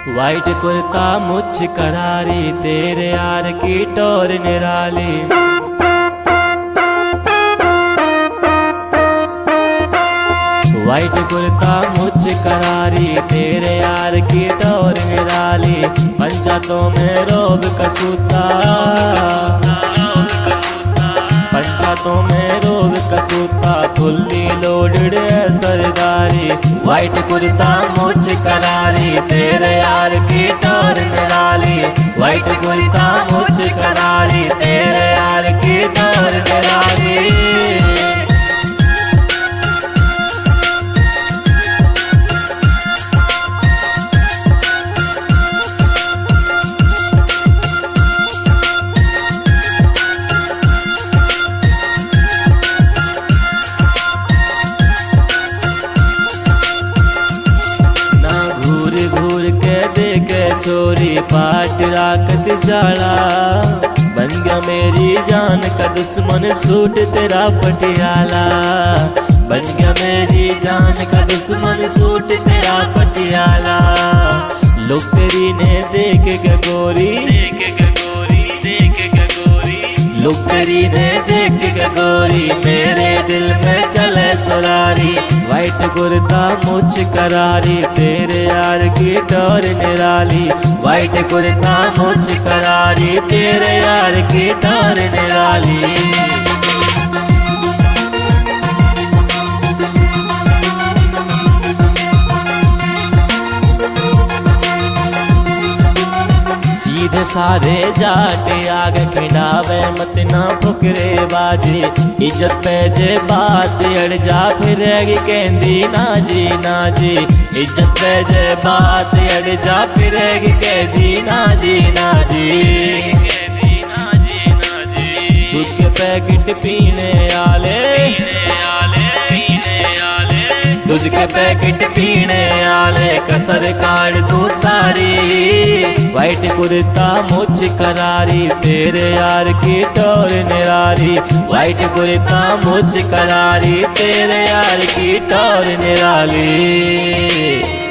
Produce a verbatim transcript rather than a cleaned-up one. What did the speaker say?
White kurta मुझ करारी, तेरे यार की टोर निराली। वाइट कुर्ता मुझ करारी, तेरे यार की टोर निराली। पंचायतों में रोब कसूता, पंचायतों में रोब कसूता, फुल्ली लोडेड है सरदारी। वाइट कुर्ता मुझ करारी, तेरे यार की टोर निराली। वाइट कुर्ता मुझ करारी, तेरे यार की टोर निराली। घूर के देखे चोरी पाट राकत जाला। बन गया मेरी जान का दुश्मन सूट तेरा पटियाला। बन गया मेरी जान का दुश्मन सूट तेरा पटियाला। लोग तेरी ने देख के गोरी, देख के गोरी, देख के गोरी, लोग तेरी ने देख के गोरी, मेरे दिल में चले सरारी। वाइट कुर्ता मुझ करारी, तेरे यार की टोर निराली। वाइट कुर्ता मुझ करारी, तेरे यार की टोर निराली। सीधे सारे जाटे आग खिंडावे मत ना फुकरे बाजी। इज्जत पे जे बात अड़ जा फिरेगी कहंदी ना जी ना जी। इज्जत पे जे बात अड़ जा फिरेगी कहंदी ना जी ना जी। दूध के पैकेट पीने आले, दूध के पैकेट पीने आले कसर काट तू सारी। वाइट कुर्ता मुझ करारी, तेरे यार की टोर निराली। वाइट कुर्ता मुझ करारी, तेरे यार की टोर निराली।